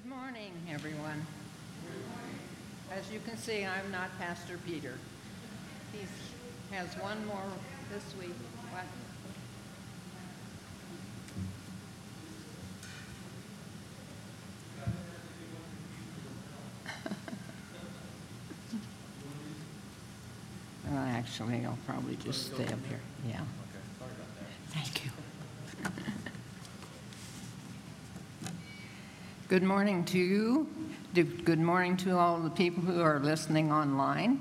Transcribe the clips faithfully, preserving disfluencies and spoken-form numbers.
Good morning, everyone. As you can see, I'm not Pastor Peter. He has one more this week. What? Well, actually, I'll probably just stay up here. Yeah. Thank you. Good morning to you. Good morning to all the people who are listening online.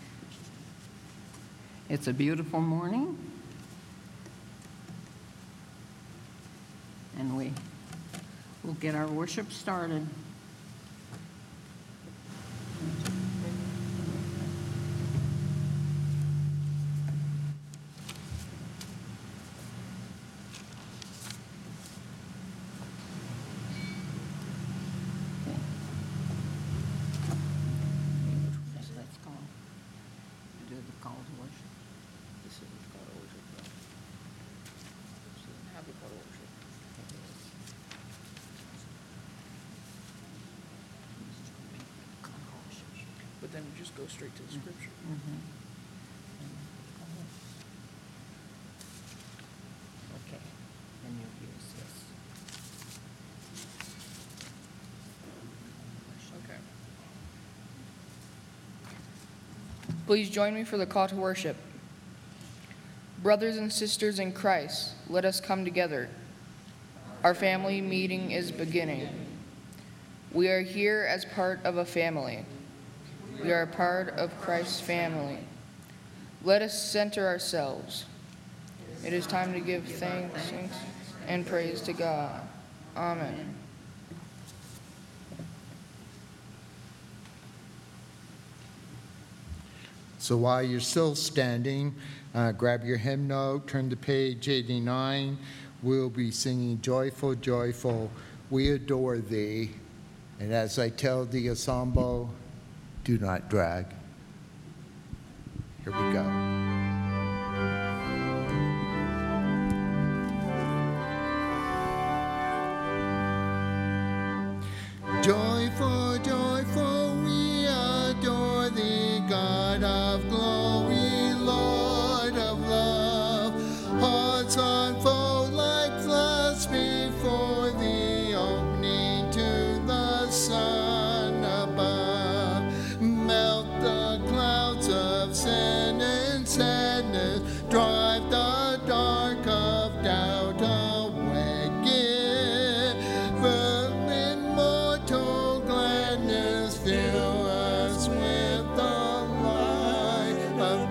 It's a beautiful morning. And we will get our worship started. But then just go straight to the scripture. Mm-hmm. Okay, and you'll use this. Okay. Please join me for the call to worship. Brothers and sisters in Christ, let us come together. Our family meeting is beginning. We are here as part of a family. We are a part of Christ's family. Let us center ourselves. It is time to give thanks and praise to God. Amen. So while you're still standing, uh, grab your hymn note, turn to page eighty-nine. We'll be singing Joyful, Joyful, We Adore Thee. And as I tell the ensemble, do not drag. Here we go. Joyful, joyful, we adore thee, God of glory, Lord of love. Hearts unfold like floods before thee, opening to the sun above. Melt the clouds of sin and sadness, drive the dark of doubt away. Give firm immortal gladness, fill us with the light of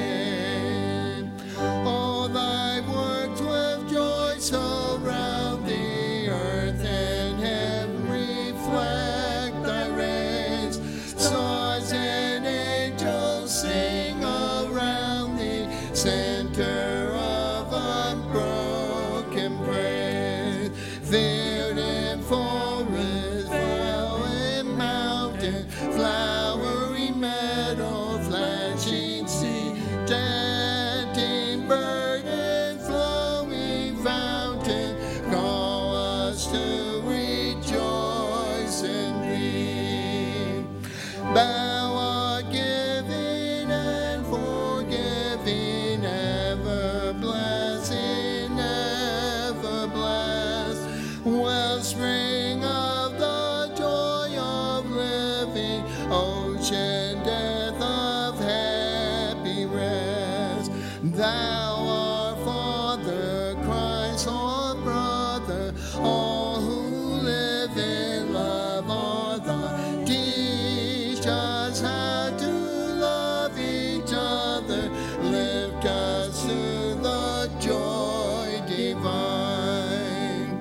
day. All thy works with joy surround the earth, and heaven reflect thy rays. Stars and angels sing around thee, center of unbroken praise. Field and forest, flowering mountain, flowery meadow, flashing sea, chanting bird and flowing fountain, call us to rejoice in thee. Thou art giving and forgiving, ever blessing, ever blessed, wellspring of the joy of living, ocean death of happy rest. Thou art Father, Christ, our brother, all who live in love are thy. Teach us how to love each other, lift us to the joy divine.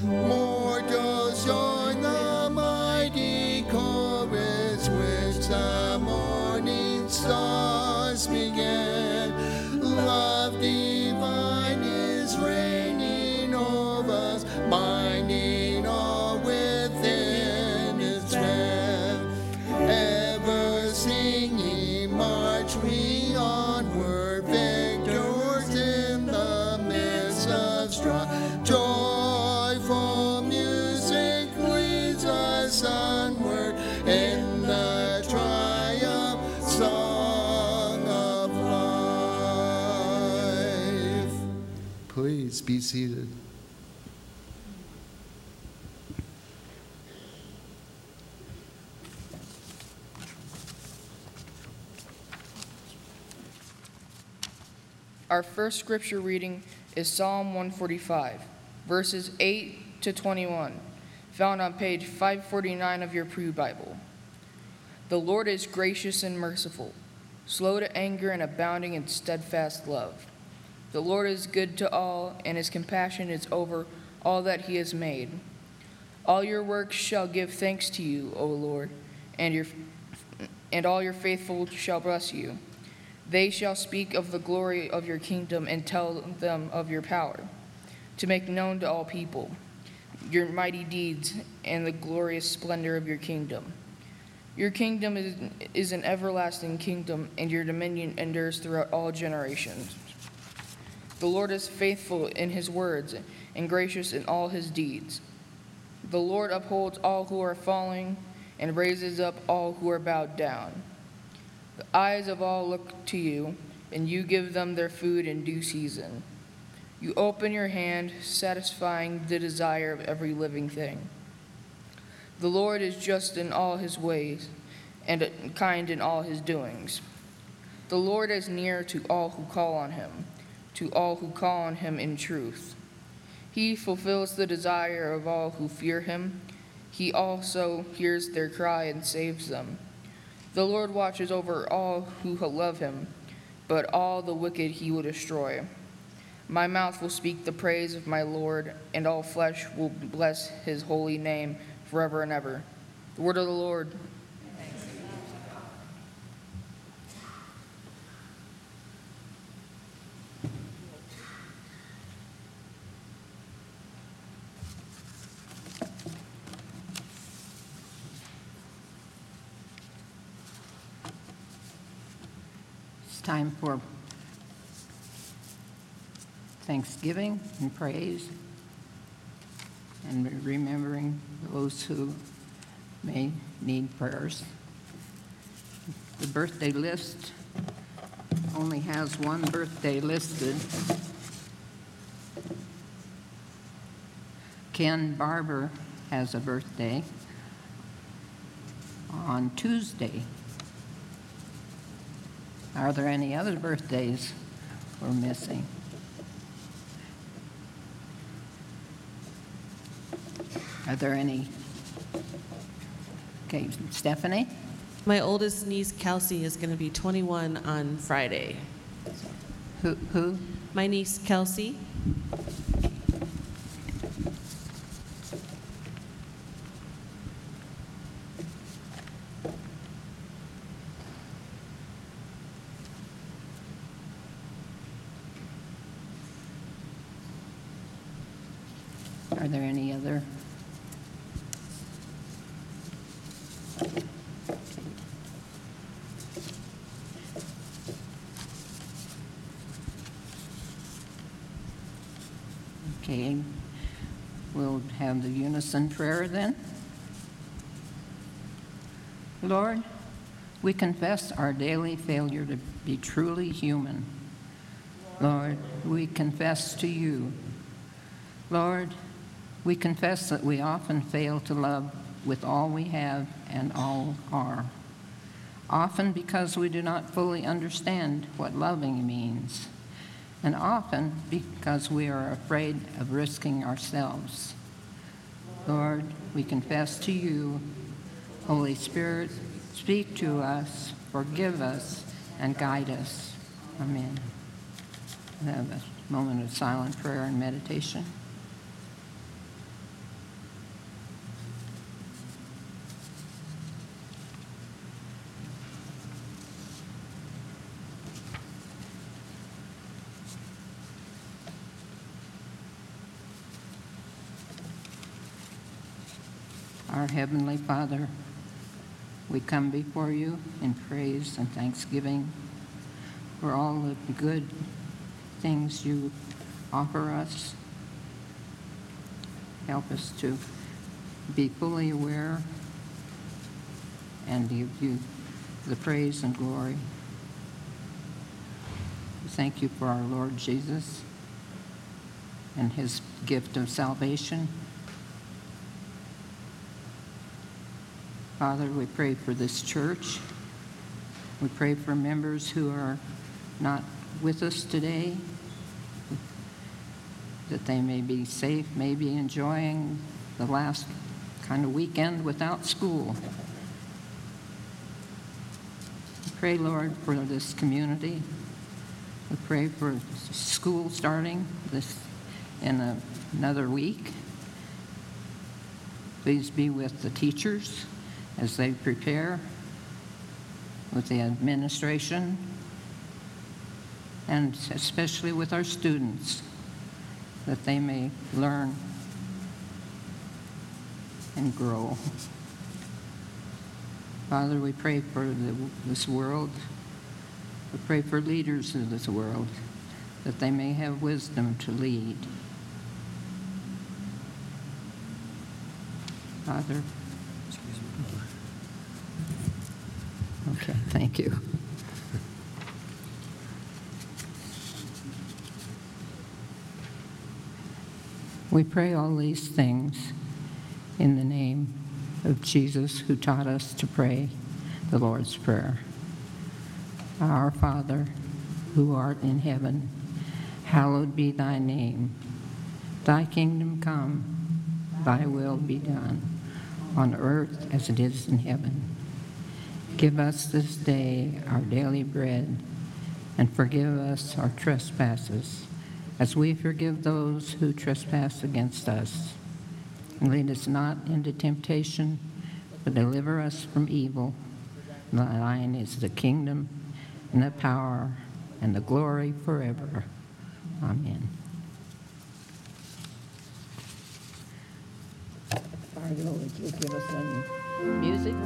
Mortals join the mighty chorus which the morning stars began. Love divine is reigning over us, binding all within its path. Ever singing march we onward, victors in the midst of strife. Joyful music leads us please be seated. Our first scripture reading is Psalm one forty-five, verses eight to twenty-one, found on page five forty-nine of your Pew Bible. The Lord is gracious and merciful, slow to anger and abounding in steadfast love. The Lord is good to all, and his compassion is over all that he has made. All your works shall give thanks to you, O Lord, and your and all your faithful shall bless you. They shall speak of the glory of your kingdom and tell them of your power, to make known to all people your mighty deeds and the glorious splendor of your kingdom. Your kingdom is, is an everlasting kingdom, and your dominion endures throughout all generations. The Lord is faithful in his words and gracious in all his deeds. The Lord upholds all who are falling and raises up all who are bowed down. The eyes of all look to you, and you give them their food in due season. You open your hand, satisfying the desire of every living thing. The Lord is just in all his ways and kind in all his doings. The Lord is near to all who call on him, to all who call on him in truth. He fulfills the desire of all who fear him. He also hears their cry and saves them. The Lord watches over all who love him, but all the wicked he will destroy. My mouth will speak the praise of my Lord, and all flesh will bless his holy name forever and ever. The word of the Lord. Time for thanksgiving and praise, and remembering those who may need prayers. The birthday list only has one birthday listed. Ken Barber has a birthday on Tuesday. Are there any other birthdays we're missing? Are there any? Okay, Stephanie? My oldest niece, Kelsey, is going to be twenty-one on Friday. Who? Who? My niece, Kelsey. Are there any other? Okay, we'll have the unison prayer then. Lord, we confess our daily failure to be truly human. Lord, we confess to you. Lord, we confess that we often fail to love with all we have and all are, often because we do not fully understand what loving means, and often because we are afraid of risking ourselves. Lord, we confess to you. Holy Spirit, speak to us, forgive us, and guide us. Amen. We'll have a moment of silent prayer and meditation. Our Heavenly Father, we come before you in praise and thanksgiving for all of the good things you offer us. Help us to be fully aware and give you the praise and glory. We thank you for our Lord Jesus, and his gift of salvation. Father, we pray for this church. We pray for members who are not with us today, that they may be safe, may be enjoying the last kind of weekend without school. We pray, Lord, for this community. We pray for school starting this in a, another week. Please be with the teachers as they prepare, with the administration, and especially with our students, that they may learn and grow. Father, we pray for the, this world. We pray for leaders of this world, that they may have wisdom to lead. Father. Okay, thank you. We pray all these things in the name of Jesus, who taught us to pray the Lord's Prayer. Our Father, who art in heaven, hallowed be thy name. Thy kingdom come, thy will be done, on earth as it is in heaven. Give us this day our daily bread, and forgive us our trespasses, as we forgive those who trespass against us. And lead us not into temptation, but deliver us from evil. Thine is the kingdom, and the power, and the glory forever. Amen. Fargo, would you give us some music?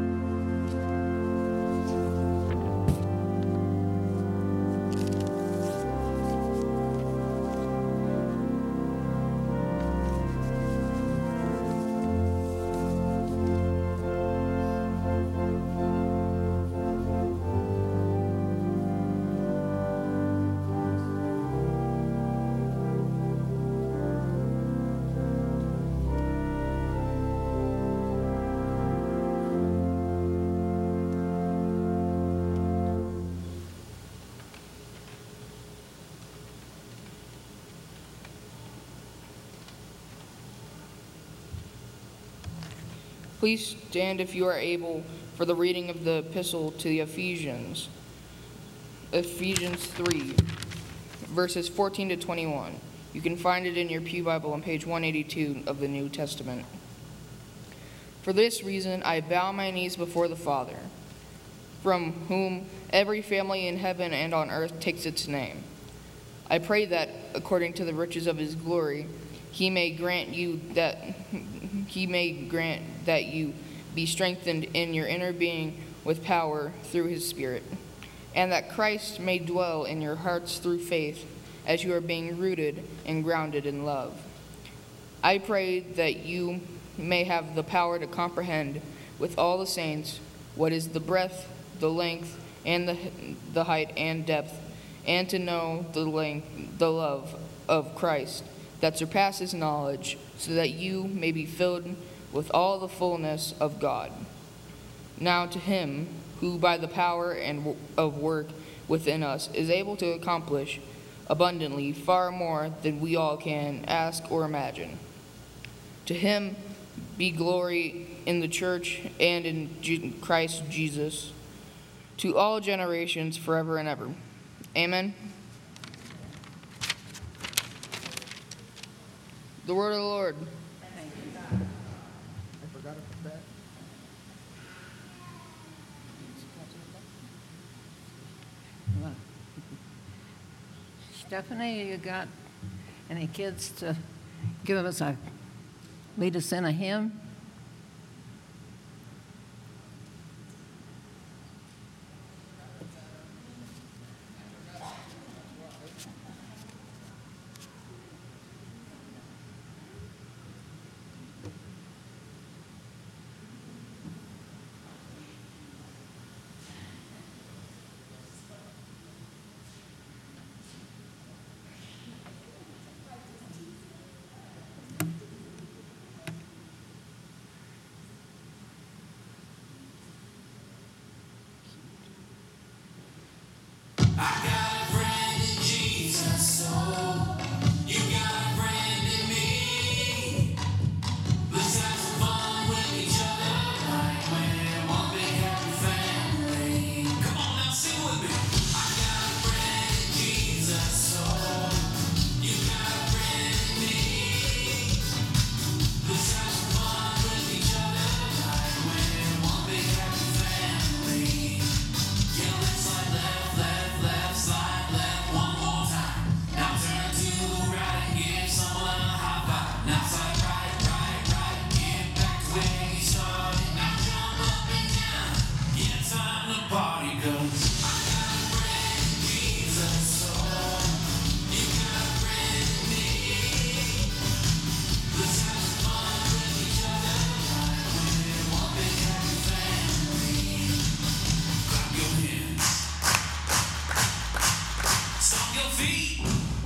Please stand if you are able for the reading of the epistle to the Ephesians. Ephesians three, verses fourteen to twenty-one. You can find it in your Pew Bible on page one eighty-two of the New Testament. For this reason I bow my knees before the Father, from whom every family in heaven and on earth takes its name. I pray that, according to the riches of his glory, he may grant you that he may grant that you be strengthened in your inner being with power through his Spirit, and that Christ may dwell in your hearts through faith, as you are being rooted and grounded in love. I pray that you may have the power to comprehend with all the saints what is the breadth, the length, and the, the height and depth, and to know the length, the love of Christ that surpasses knowledge, so that you may be filled with all the fullness of God. Now to him who by the power and of work within us is able to accomplish abundantly far more than we all can ask or imagine. To him be glory in the church and in Christ Jesus, to all generations forever and ever. Amen. The word of the Lord. Stephanie, you got any kids to give us a, lead us in a hymn? feet.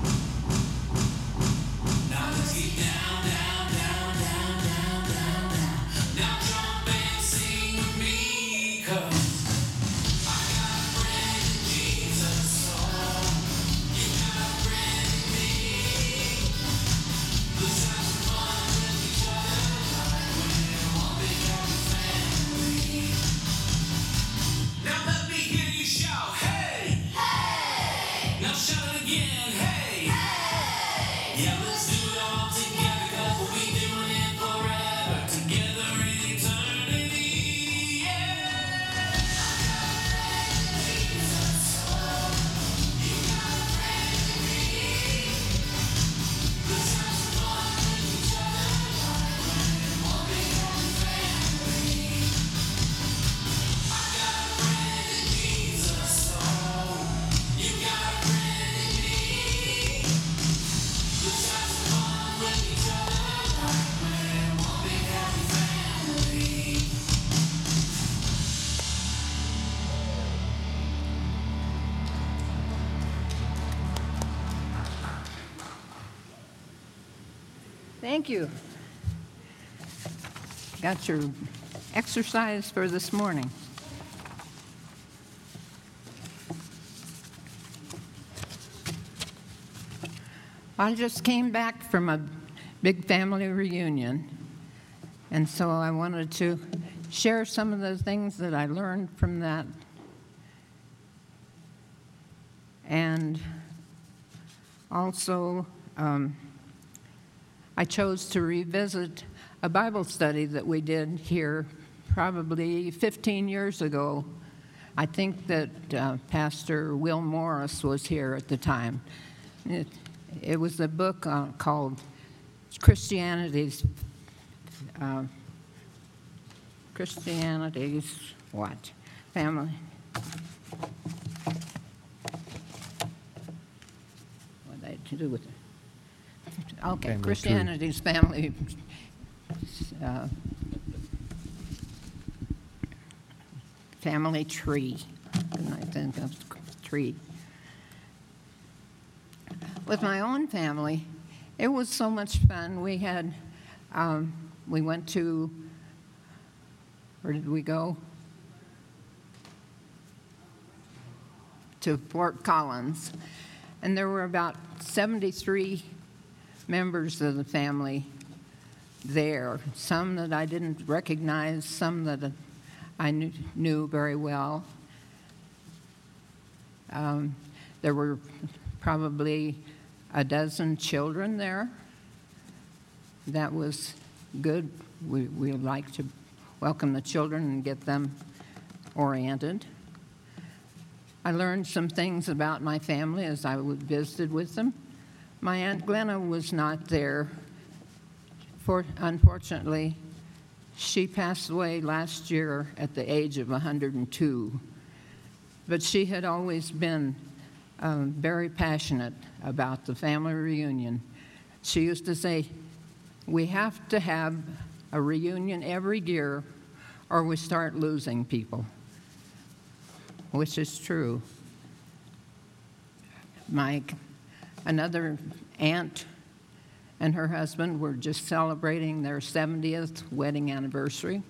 Now let's get down, down, down, down, down, down, down. Now jump and sing with me, 'cause I got a friend in Jesus. Oh, you got a friend in me. Let's have some fun with each other like we're one big happy family. Now let me hear you shout, hey! Hey! Now shout it again, hey! Hey! Yeah, let's do it all together, 'cause we'll be doing it forever, together in eternity, yeah! Let's have some fun with each other like we're one big happy family. I got a friend in Jesus, oh, you got a friend in me. Let's have some fun with each other like we're one big happy family. Thank you. Got your exercise for this morning. I just came back from a big family reunion, and so I wanted to share some of the things that I learned from that. And also, um, I chose to revisit a Bible study that we did here probably fifteen years ago. I think that uh, Pastor Will Morris was here at the time. It, it was a book uh, called Christianity's, uh, Christianity's what? Family. What had to do with it? Okay, Family Christianity's family uh, family tree. Couldn't I think of tree? With my own family, it was so much fun. We had, um, we went to, where did we go? To Fort Collins, and there were about seventy-three members of the family there, some that I didn't recognize, some that I knew, knew very well. Um, there were probably a dozen children there. That was good. We, we like to welcome the children and get them oriented. I learned some things about my family as I visited with them. My Aunt Glenna was not there. For, unfortunately, she passed away last year at the age of one hundred two. But she had always been um, very passionate about the family reunion. She used to say, we have to have a reunion every year or we start losing people, which is true. My Another aunt and her husband were just celebrating their seventieth wedding anniversary.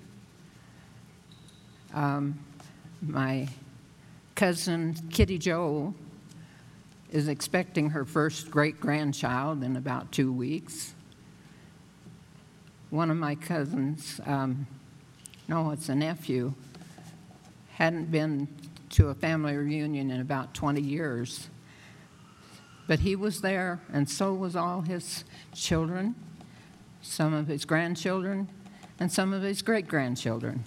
Um, my cousin Kitty Jo is expecting her first great-grandchild in about two weeks. One of my cousins, um, no, it's a nephew, hadn't been to a family reunion in about twenty years. But he was there, and so was all his children, some of his grandchildren, and some of his great-grandchildren.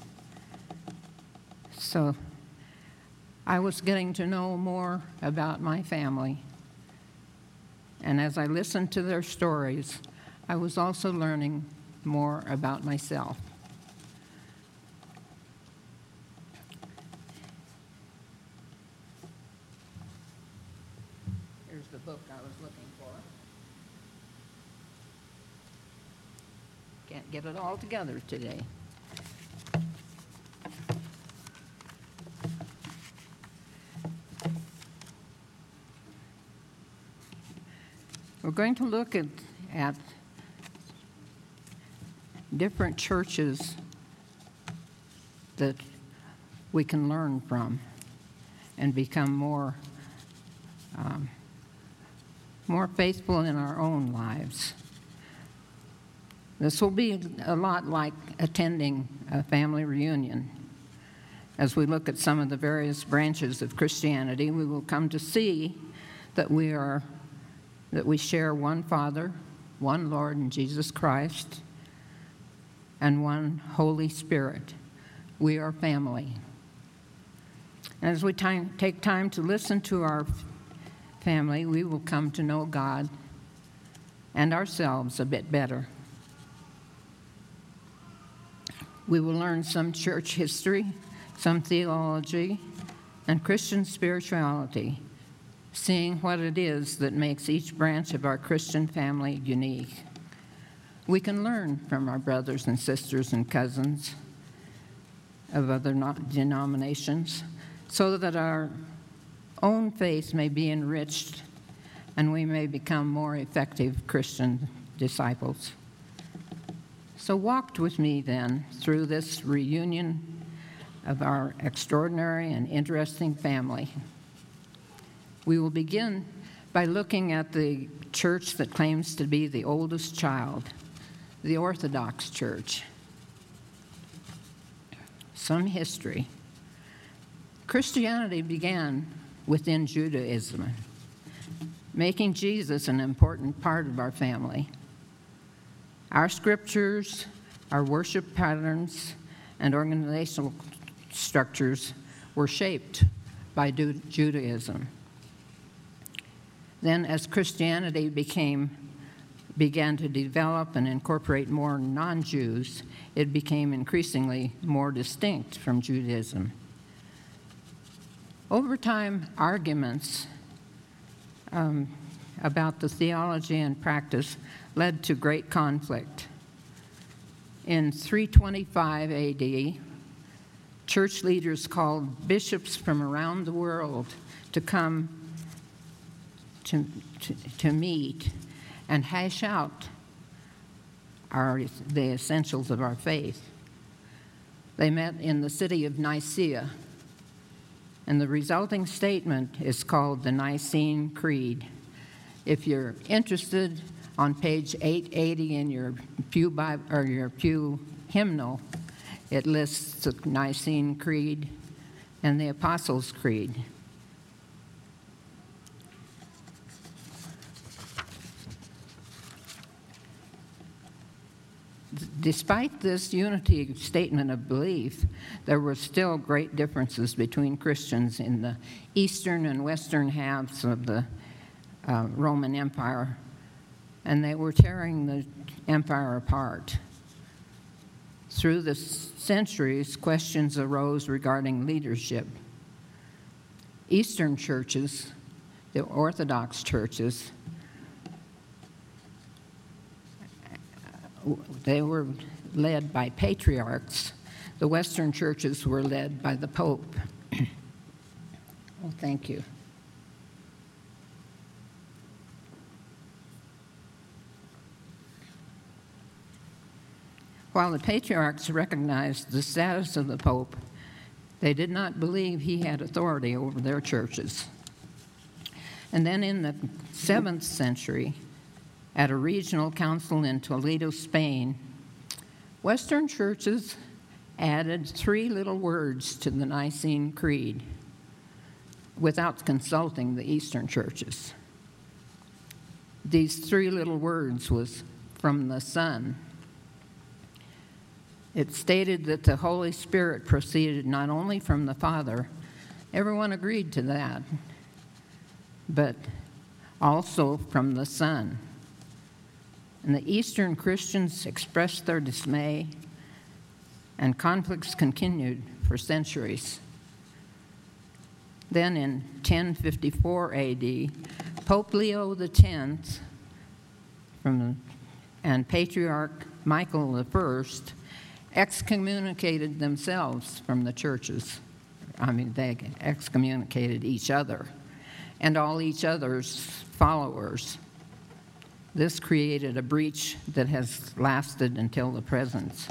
So I was getting to know more about my family. And as I listened to their stories, I was also learning more about myself. Here's the book I was looking for. Can't get it all together today. We're going to look at, at different churches that we can learn from and become more, um, more faithful in our own lives. This will be a lot like attending a family reunion. As we look at some of the various branches of Christianity, we will come to see that we are, that we share one Father, one Lord in Jesus Christ, and one Holy Spirit. We are family. And as we time, take time to listen to our family, we will come to know God and ourselves a bit better. We will learn some church history, some theology, and Christian spirituality, seeing what it is that makes each branch of our Christian family unique. We can learn from our brothers and sisters and cousins of other denominations so that our own faith may be enriched and we may become more effective Christian disciples. So walk with me then through this reunion of our extraordinary and interesting family. We will begin by looking at the church that claims to be the oldest child, the Orthodox Church. Some history. Christianity began within Judaism, making Jesus an important part of our family. Our scriptures, our worship patterns, and organizational structures were shaped by Judaism. Then, as Christianity became, began to develop and incorporate more non-Jews, it became increasingly more distinct from Judaism. Over time, arguments um, about the theology and practice led to great conflict. In three twenty-five A D, church leaders called bishops from around the world to come to, to, to meet and hash out our, the essentials of our faith. They met in the city of Nicaea, and the resulting statement is called the Nicene Creed. If you're interested, on page eight eighty in your pew Bible, or your pew hymnal, it lists the Nicene Creed and the Apostles' Creed. Despite this unity statement of belief, there were still great differences between Christians in the eastern and western halves of the uh, Roman Empire, and they were tearing the empire apart. Through the centuries, questions arose regarding leadership. Eastern churches, the Orthodox churches, they were led by patriarchs. The Western churches were led by the Pope. Well, thank you. While the patriarchs recognized the status of the Pope, they did not believe he had authority over their churches. And then in the seventh century, at a regional council in Toledo, Spain, Western churches added three little words to the Nicene Creed without consulting the Eastern churches. These three little words was from the Son. It stated that the Holy Spirit proceeded not only from the Father, everyone agreed to that, but also from the Son. And the Eastern Christians expressed their dismay, and conflicts continued for centuries. Then in ten fifty-four A D, Pope Leo the tenth from, and Patriarch Michael the First excommunicated themselves from the churches. I mean, they excommunicated each other and all each other's followers. This created a breach that has lasted until the present.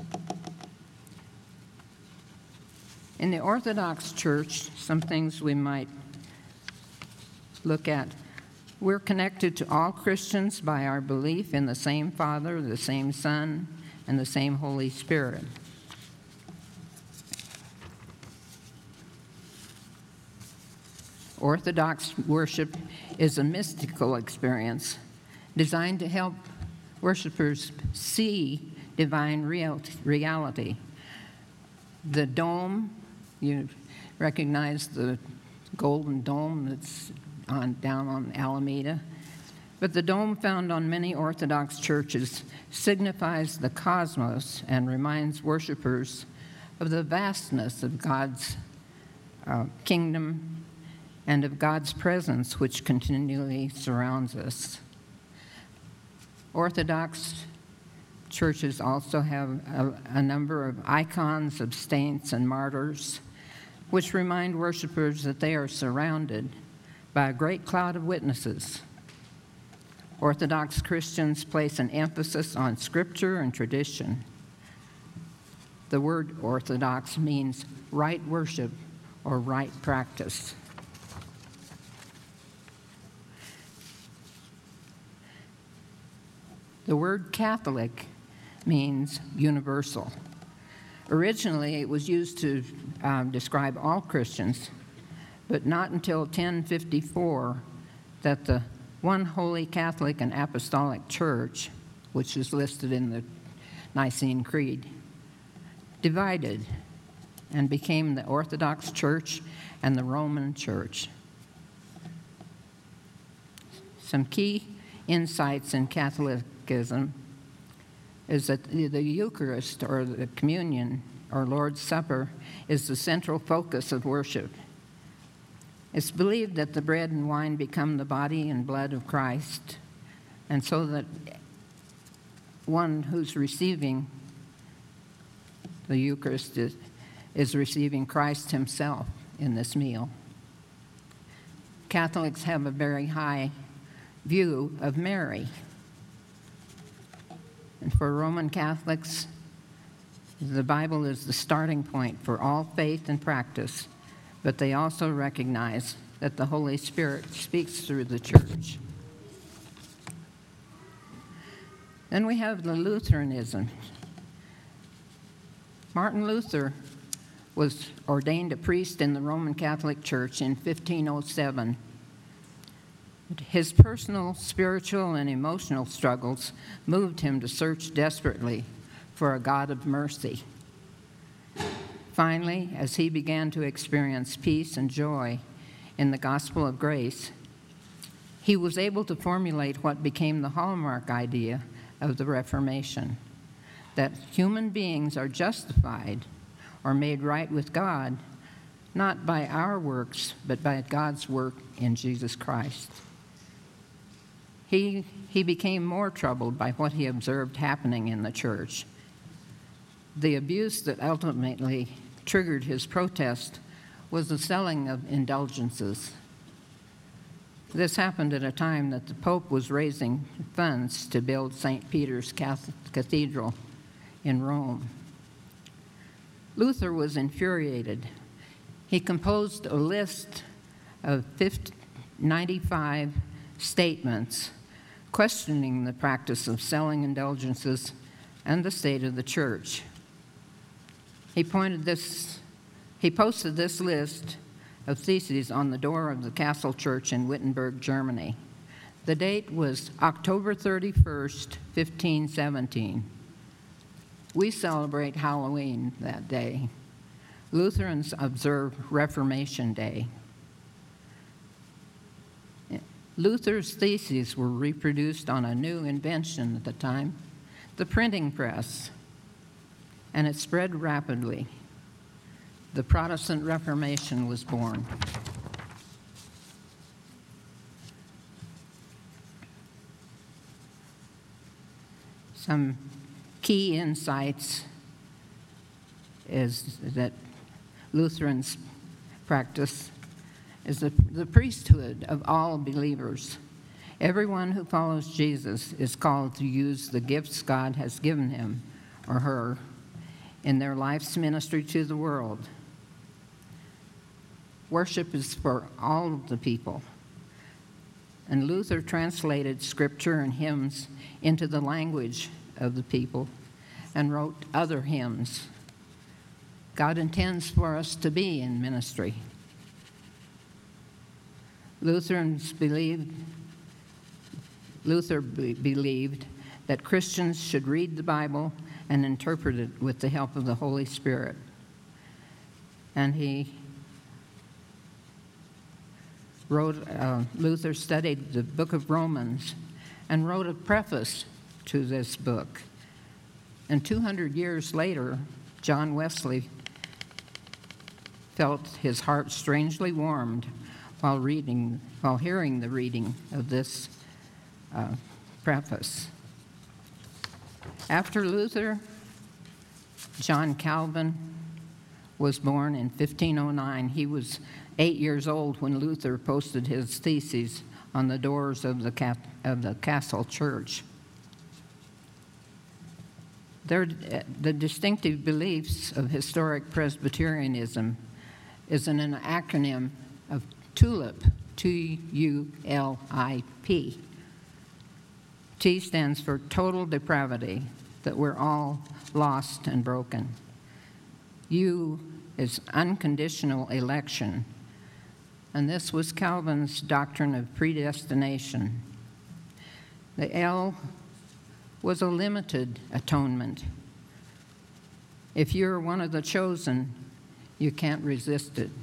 In the Orthodox Church, some things we might look at. We're connected to all Christians by our belief in the same Father, the same Son, and the same Holy Spirit. Orthodox worship is a mystical experience designed to help worshipers see divine real- reality. The dome, you recognize the golden dome that's on, down on Alameda. But the dome found on many Orthodox churches signifies the cosmos and reminds worshipers of the vastness of God's uh, kingdom and of God's presence, which continually surrounds us. Orthodox churches also have a, a number of icons of saints and martyrs, which remind worshipers that they are surrounded by a great cloud of witnesses. Orthodox Christians place an emphasis on scripture and tradition. The word orthodox means right worship or right practice. The word Catholic means universal. Originally, it was used to um, describe all Christians, but not until ten fifty-four that the one holy Catholic and Apostolic Church, which is listed in the Nicene Creed, divided and became the Orthodox Church and the Roman Church. Some key insights in Catholicism is that the Eucharist, or the communion, or Lord's Supper, is the central focus of worship. It's believed that the bread and wine become the body and blood of Christ, and so that one who's receiving the Eucharist is, is receiving Christ himself in this meal. Catholics have a very high view of Mary. And for Roman Catholics, the Bible is the starting point for all faith and practice, but they also recognize that the Holy Spirit speaks through the church. Then we have the Lutheranism. Martin Luther was ordained a priest in the Roman Catholic Church in fifteen oh seven. His personal, spiritual, and emotional struggles moved him to search desperately for a God of mercy. Finally, as he began to experience peace and joy in the gospel of grace, he was able to formulate what became the hallmark idea of the Reformation, that human beings are justified or made right with God, not by our works, but by God's work in Jesus Christ. He, he became more troubled by what he observed happening in the church. The abuse that ultimately triggered his protest was the selling of indulgences. This happened at a time that the Pope was raising funds to build Saint Peter's Cathedral in Rome. Luther was infuriated. He composed a list of ninety-five statements questioning the practice of selling indulgences and the state of the church. He pointed this, he posted this list of theses on the door of the Castle Church in Wittenberg, Germany. The date was October thirty-first, fifteen seventeen. We celebrate Halloween that day. Lutherans observe Reformation Day. Luther's theses were reproduced on a new invention at the time, the printing press, and it spread rapidly. The Protestant Reformation was born. Some key insights is that Lutherans practice is the, the priesthood of all believers Everyone who follows Jesus is called to use the gifts God has given him or her in their life's ministry to the world. Worship is for all of the people. And Luther translated scripture and hymns into the language of the people and wrote other hymns. God intends for us to be in ministry. Lutherans believed, Luther be- believed that Christians should read the Bible and interpret it with the help of the Holy Spirit. And he wrote, uh, Luther studied the book of Romans and wrote a preface to this book. And two hundred years later, John Wesley felt his heart strangely warmed while reading, while hearing the reading of this uh, preface. After Luther, John Calvin was born in fifteen oh nine. He was eight years old when Luther posted his theses on the doors of the, cap- of the castle church. Their, the distinctive beliefs of historic Presbyterianism is an, an acronym of TULIP, T U L I P. T stands for total depravity, that we're all lost and broken. U is unconditional election, and this was Calvin's doctrine of predestination. The L was a limited atonement. If you're one of the chosen, you can't resist it.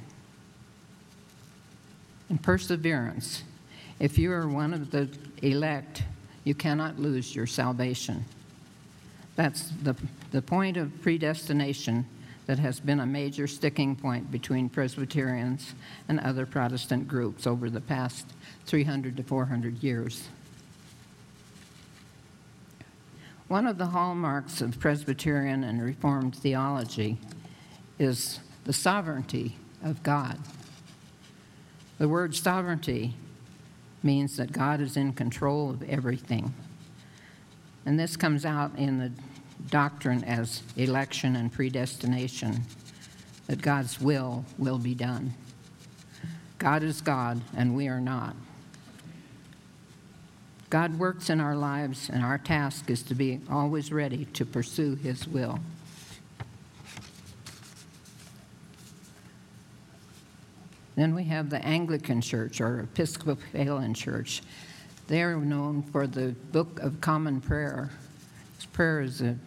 And perseverance. If you are one of the elect, you cannot lose your salvation. That's the, the point of predestination that has been a major sticking point between Presbyterians and other Protestant groups over the past three hundred to four hundred years. One of the hallmarks of Presbyterian and Reformed theology is the sovereignty of God. The word sovereignty means that God is in control of everything. And this comes out in the doctrine as election and predestination, that God's will will be done. God is God, and we are not. God works in our lives, and our task is to be always ready to pursue His will. Then we have the Anglican Church, or Episcopalian Church. They're known for the Book of Common Prayer. Prayer is a,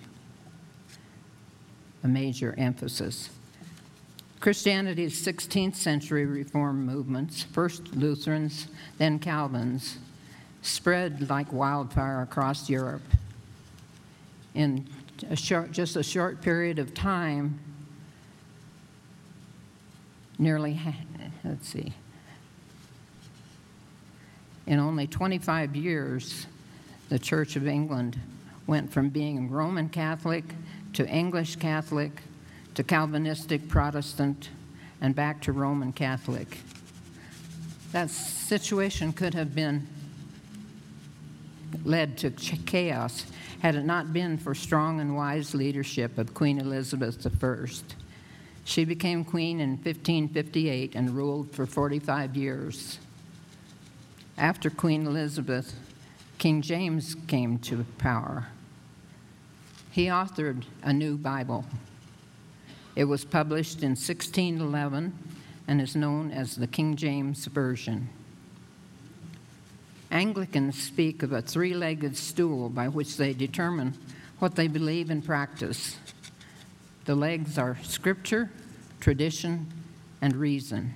a major emphasis. Christianity's sixteenth century Reform movements, first Lutherans, then Calvins, spread like wildfire across Europe. In a short, just a short period of time, nearly, let's see, in only twenty-five years, the Church of England went from being Roman Catholic to English Catholic to Calvinistic Protestant and back to Roman Catholic. That situation could have been led to chaos had it not been for strong and wise leadership of Queen Elizabeth the First. She became queen in fifteen fifty-eight and ruled for forty-five years. After Queen Elizabeth, King James came to power. He authored a new Bible. It was published in sixteen eleven and is known as the King James Version. Anglicans speak of a three-legged stool by which they determine what they believe and practice. The legs are Scripture, tradition, and reason.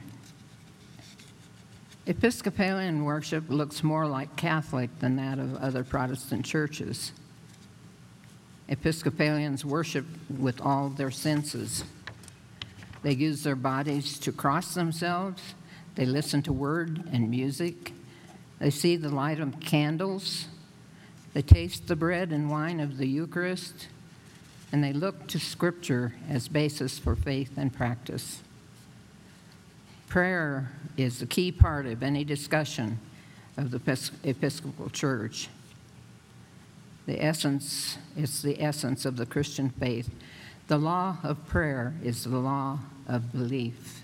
Episcopalian worship looks more like Catholic than that of other Protestant churches. Episcopalians worship with all their senses. They use their bodies to cross themselves. They listen to word and music. They see the light of candles. They taste the bread and wine of the Eucharist. And they look to Scripture as basis for faith and practice. Prayer is the key part of any discussion of the Epis- Episcopal Church. The essence, it's the essence of the Christian faith. The law of prayer is the law of belief.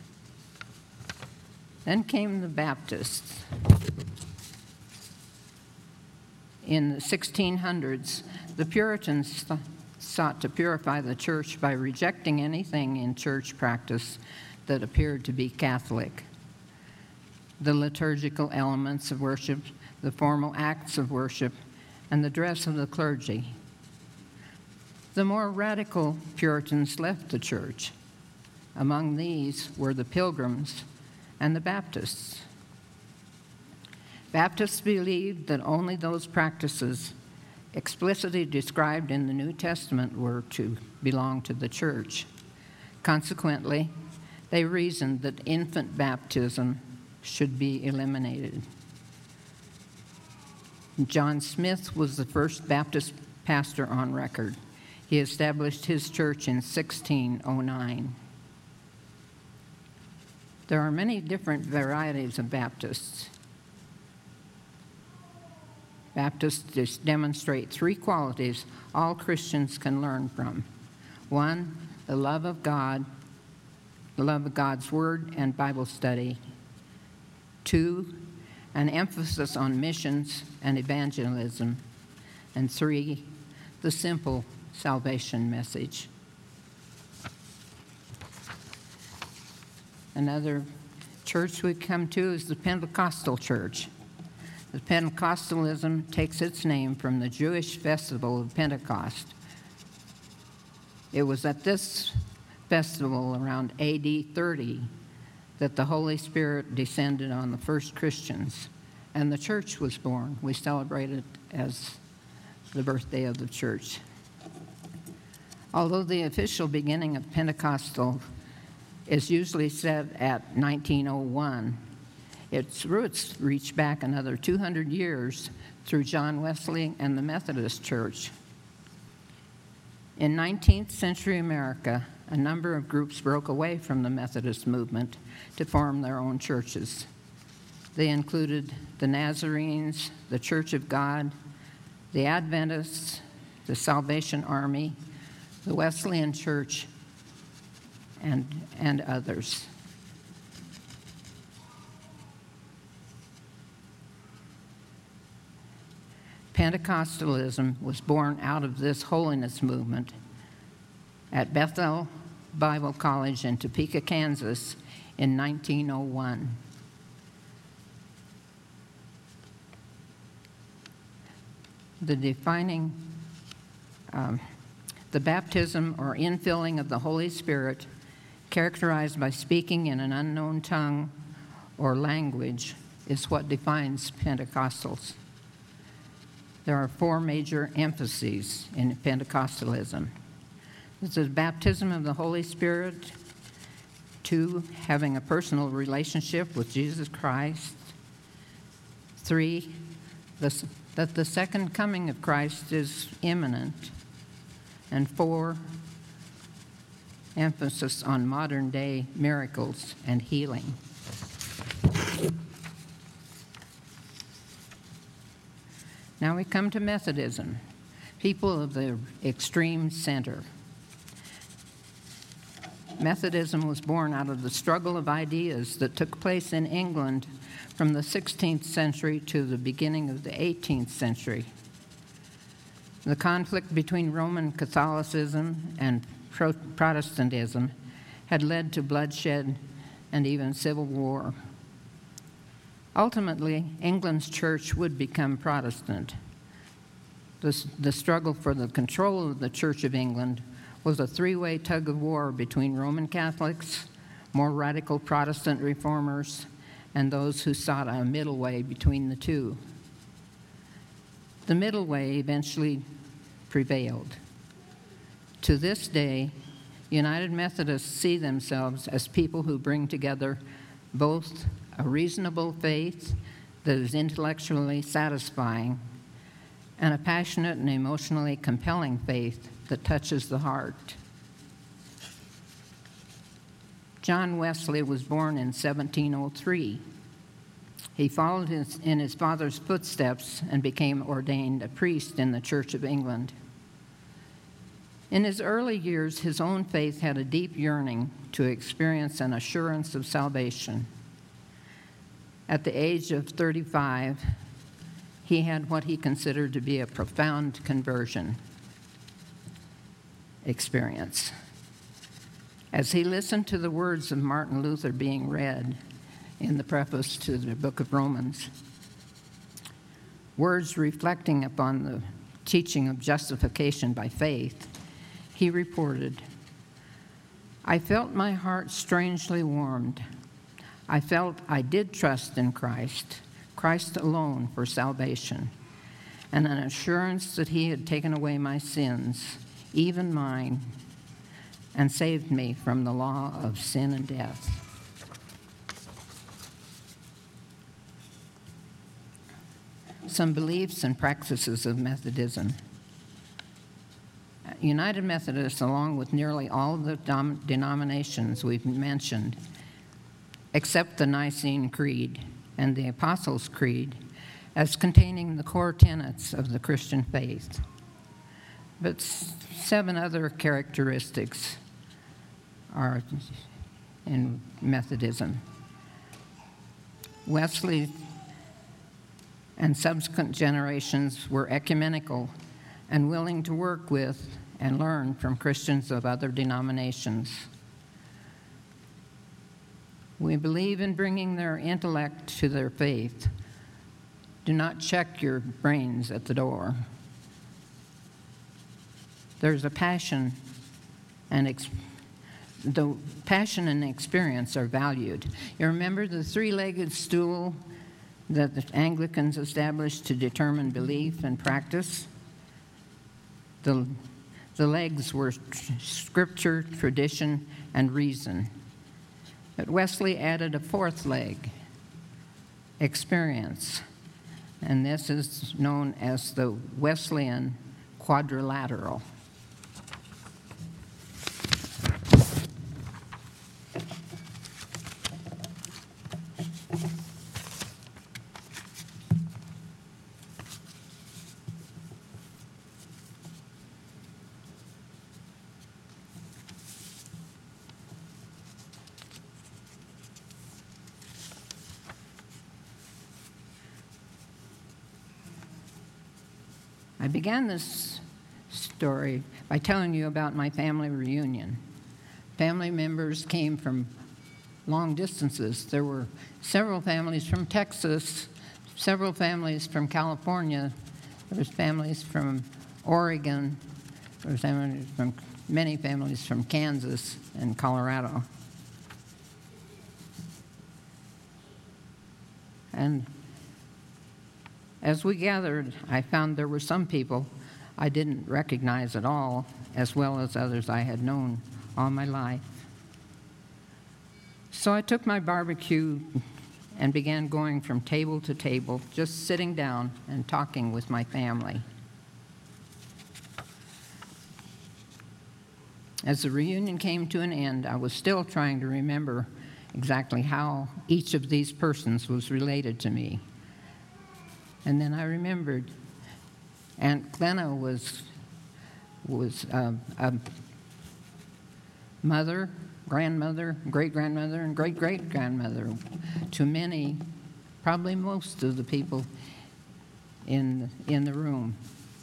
Then came the Baptists. In the sixteen hundreds, the Puritans th- sought to purify the church by rejecting anything in church practice that appeared to be Catholic. The liturgical elements of worship, the formal acts of worship, and the dress of the clergy. The more radical Puritans left the church. Among these were the Pilgrims and the Baptists. Baptists believed that only those practices explicitly described in the New Testament were to belong to the church. Consequently, they reasoned that infant baptism should be eliminated. John Smith was the first Baptist pastor on record. He established his church in sixteen oh nine. There are many different varieties of Baptists. Baptists demonstrate three qualities all Christians can learn from. One, the love of God, the love of God's Word and Bible study. Two, an emphasis on missions and evangelism. And three, the simple salvation message. Another church we come to is the Pentecostal church. The Pentecostalism takes its name from the Jewish festival of Pentecost. It was at this festival around A D thirty that the Holy Spirit descended on the first Christians, and the church was born. We celebrate it as the birthday of the church. Although the official beginning of Pentecostal is usually set at nineteen oh one, its roots reach back another two hundred years through John Wesley and the Methodist Church. In nineteenth century America, a number of groups broke away from the Methodist movement to form their own churches. They included the Nazarenes, the Church of God, the Adventists, the Salvation Army, the Wesleyan Church, and, and others. Pentecostalism was born out of this holiness movement at Bethel Bible College in Topeka, Kansas in nineteen oh one. The defining, um, the baptism or infilling of the Holy Spirit, characterized by speaking in an unknown tongue or language, is what defines Pentecostals. There are four major emphases in Pentecostalism. This is baptism of the Holy Spirit. Two, having a personal relationship with Jesus Christ. Three, the, that the second coming of Christ is imminent. And four, emphasis on modern day miracles and healing. Now we come to Methodism, people of the extreme center. Methodism was born out of the struggle of ideas that took place in England from the sixteenth century to the beginning of the eighteenth century. The conflict between Roman Catholicism and Pro- Protestantism had led to bloodshed and even civil war. Ultimately, England's church would become Protestant. The, the struggle for the control of the Church of England was a three-way tug of war between Roman Catholics, more radical Protestant reformers, and those who sought a middle way between the two. The middle way eventually prevailed. To this day, United Methodists see themselves as people who bring together both a reasonable faith that is intellectually satisfying and a passionate and emotionally compelling faith that touches the heart. John Wesley was born in seventeen oh three. He followed his, in his father's footsteps and became ordained a priest in the Church of England. In his early years, his own faith had a deep yearning to experience an assurance of salvation. At the age of thirty-five, he had what he considered to be a profound conversion experience. As he listened to the words of Martin Luther being read in the preface to the book of Romans, words reflecting upon the teaching of justification by faith, he reported, "I felt my heart strangely warmed. I felt I did trust in Christ, Christ alone for salvation, and an assurance that he had taken away my sins, even mine, and saved me from the law of sin and death." Some beliefs and practices of Methodism. United Methodists, along with nearly all of the dom- denominations we've mentioned, accept the Nicene Creed and the Apostles' Creed as containing the core tenets of the Christian faith. But s- seven other characteristics are in Methodism. Wesley and subsequent generations were ecumenical and willing to work with and learn from Christians of other denominations. We believe in bringing their intellect to their faith. Do not check your brains at the door. There's a passion, and ex- the passion and experience are valued. You remember the three-legged stool that the Anglicans established to determine belief and practice? The, the legs were tr- scripture, tradition, and reason. But Wesley added a fourth leg, experience, and this is known as the Wesleyan quadrilateral. I began this story by telling you about my family reunion. Family members came from long distances. There were several families from Texas, several families from California, there was families from Oregon, there was families from, many families from Kansas and Colorado. And as we gathered, I found there were some people I didn't recognize at all, as well as others I had known all my life. So I took my barbecue and began going from table to table, just sitting down and talking with my family. As the reunion came to an end, I was still trying to remember exactly how each of these persons was related to me. And then I remembered Aunt Glenna was, was uh, a mother, grandmother, great-grandmother, and great-great-grandmother to many, probably most of the people in, in the room.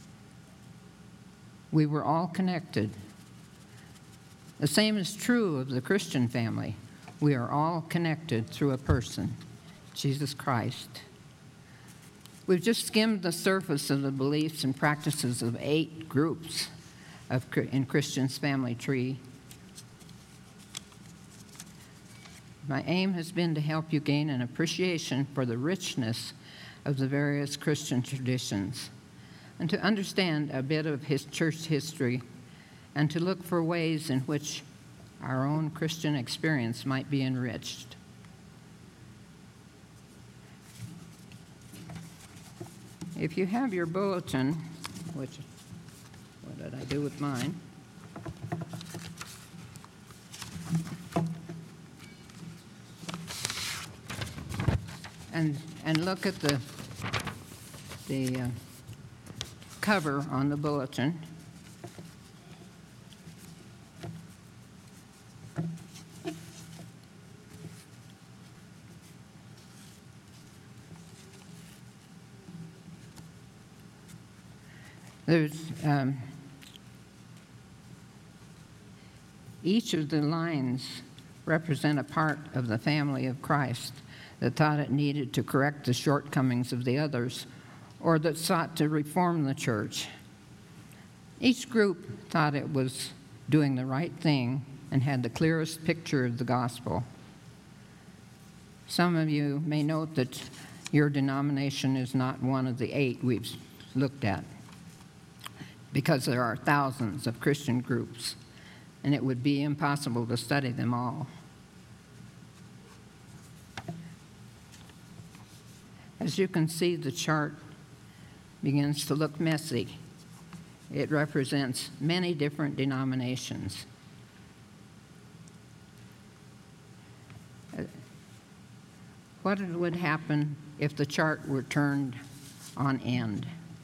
We were all connected. The same is true of the Christian family. We are all connected through a person, Jesus Christ. We've just skimmed the surface of the beliefs and practices of eight groups of, in Christian's family tree. My aim has been to help you gain an appreciation for the richness of the various Christian traditions and to understand a bit of his church history and to look for ways in which our own Christian experience might be enriched. If you have your bulletin, which, what did I do with mine? and, and look at the, the uh, cover on the bulletin. There's um, each of the lines represent a part of the family of Christ that thought it needed to correct the shortcomings of the others, or that sought to reform the church. Each group thought it was doing the right thing and had the clearest picture of the gospel. Some of you may note that your denomination is not one of the eight we've looked at, because there are thousands of Christian groups, and it would be impossible to study them all. As you can see, the chart begins to look messy. It represents many different denominations. What would happen if the chart were turned on end?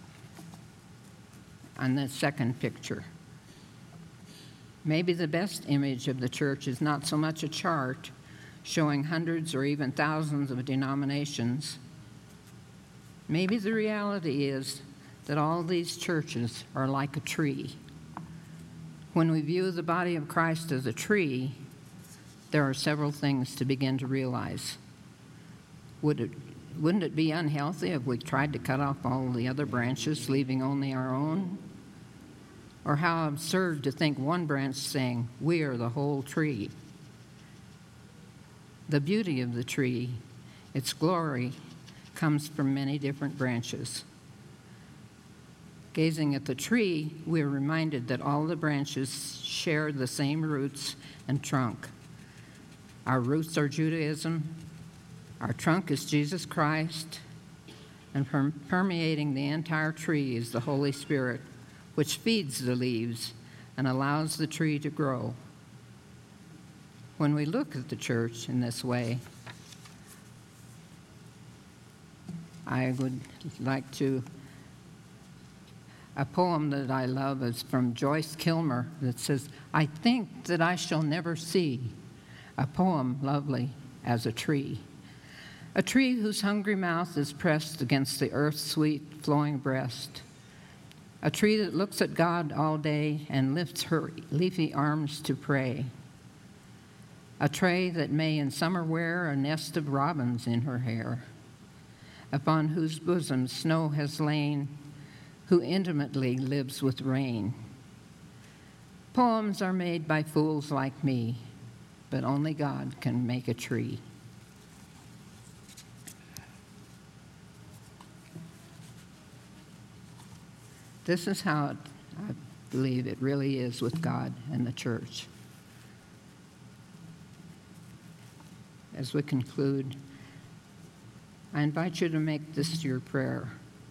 On the second picture. Maybe the best image of the church is not so much a chart showing hundreds or even thousands of denominations. Maybe the reality is that all these churches are like a tree. When we view the body of Christ as a tree, there are several things to begin to realize. Would it, wouldn't it be unhealthy if we tried to cut off all the other branches, leaving only our own? Or how absurd to think one branch saying, "We are the whole tree." The beauty of the tree, its glory, comes from many different branches. Gazing at the tree, we are reminded that all the branches share the same roots and trunk. Our roots are Judaism, our trunk is Jesus Christ, and permeating the entire tree is the Holy Spirit, which feeds the leaves and allows the tree to grow. When we look at the church in this way, I would like to, a poem that I love is from Joyce Kilmer that says, "I think that I shall never see a poem lovely as a tree. A tree whose hungry mouth is pressed against the earth's sweet flowing breast. A tree that looks at God all day and lifts her leafy arms to pray. A tree that may in summer wear a nest of robins in her hair, upon whose bosom snow has lain, who intimately lives with rain. Poems are made by fools like me, but only God can make a tree." This is how it, I believe it really is with God and the church. As we conclude, I invite you to make this your prayer.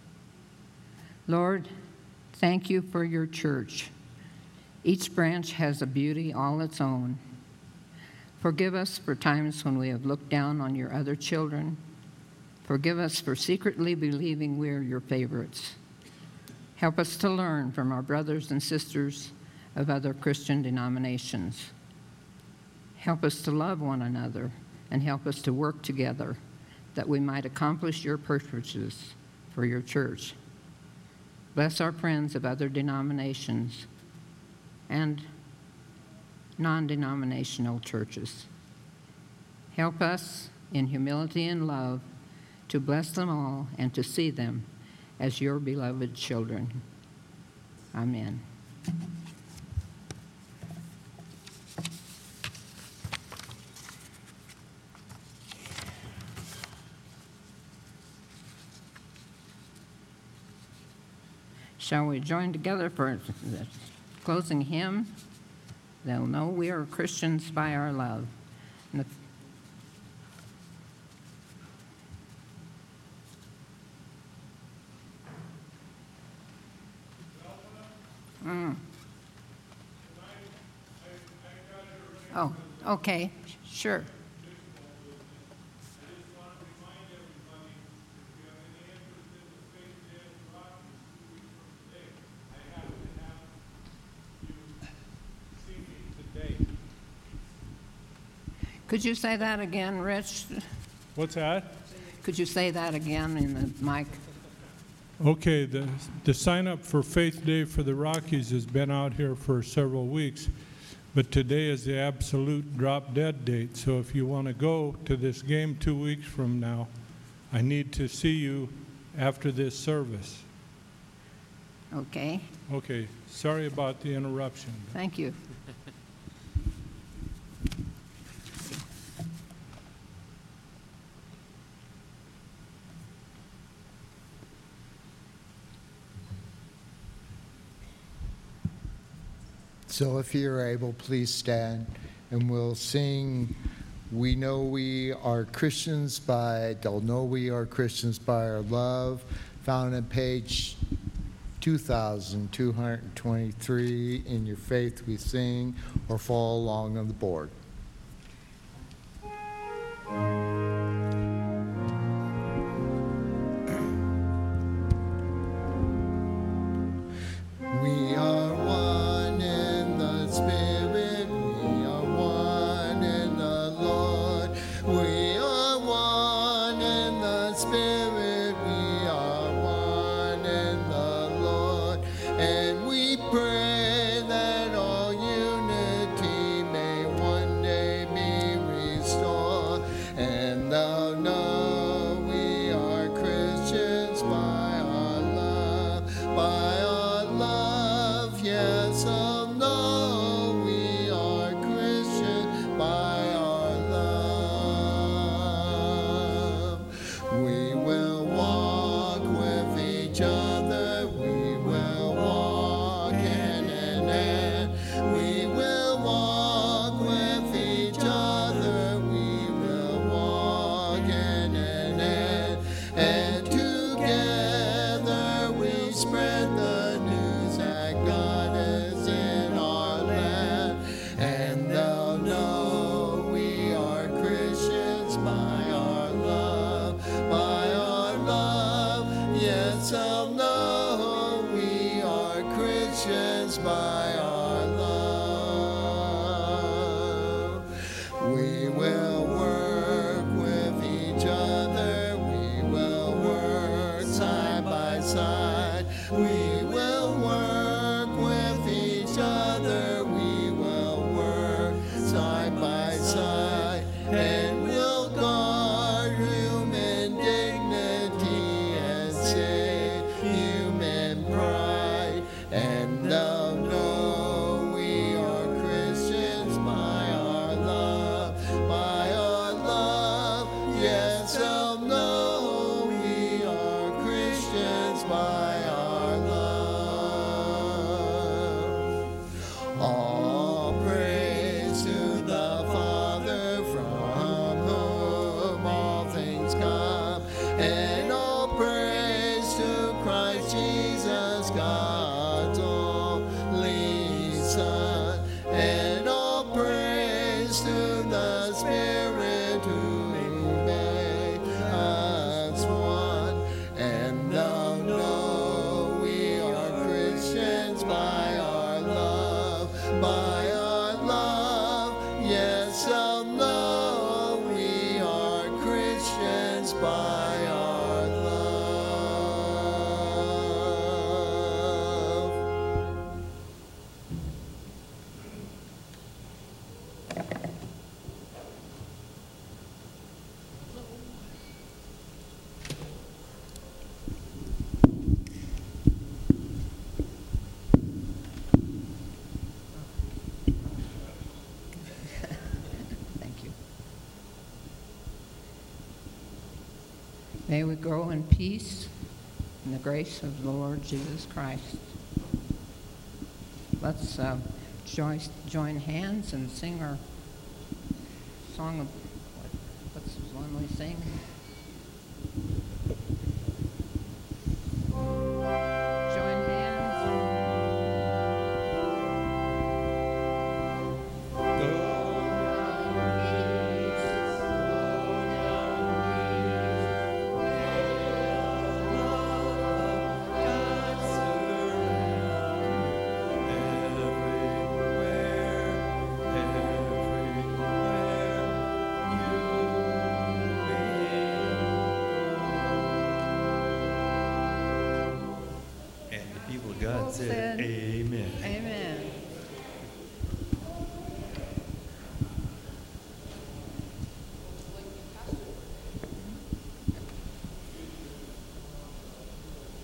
Lord, thank you for your church. Each branch has a beauty all its own. Forgive us for times when we have looked down on your other children. Forgive us for secretly believing we're your favorites. Help us to learn from our brothers and sisters of other Christian denominations. Help us to love one another and help us to work together that we might accomplish your purposes for your church. Bless our friends of other denominations and non-denominational churches. Help us in humility and love to bless them all and to see them as your beloved children. Amen. Shall we join together for the closing hymn? They'll know we are Christians by our love. And the Mm. Oh, okay, sure. Could you say that again, Rich? What's that? Could you say that again in the mic? Okay, the, the sign up for Faith Day for the Rockies has been out here for several weeks, but today is the absolute drop dead date. So if you want to go to this game two weeks from now, I need to see you after this service. Okay, Okay, sorry about the interruption. thank you. So if you're able, please stand, and we'll sing We Know We Are Christians by, They'll Know We Are Christians by Our Love, found on page two thousand two hundred twenty-three, In Your Faith We Sing, or follow along on the board. We are one in the Spirit, we are one in the Lord. We are one in the Spirit, we are one in the Lord. And we pray that all unity may one day be restored. And thou know we are Christians by our love, by our love, yes, I'll know we are Christians by our love. We will walk with each other, we will walk hand in hand. We will walk with each other, we will walk hand in hand. And together we spread the news that God is in our land. And they'll know we are Christians by our love, by our love. Yes, I'll know we are Christians by our love. We will work with each other, we will work side by side. We will work with each other, we will work side by side. And we'll guard human dignity and save human pride. And they'll know we are Christians by our love, by our love. Yes, they'll know we are Christians by our love. All praise to the Father, from whom all things come, and all praise to Christ Jesus, God's only Son, and all praise to the Spirit who made us one. And they'll know we are Christians by our love, by our love. Yes, I'll know we are Christians by our love. Thank you. May we grow in peace and the grace of the Lord Jesus Christ. Let's uh, join, join hands and sing our song of, what, what's the one we sing? Join hands. Everywhere, everywhere. God Both said, said, amen.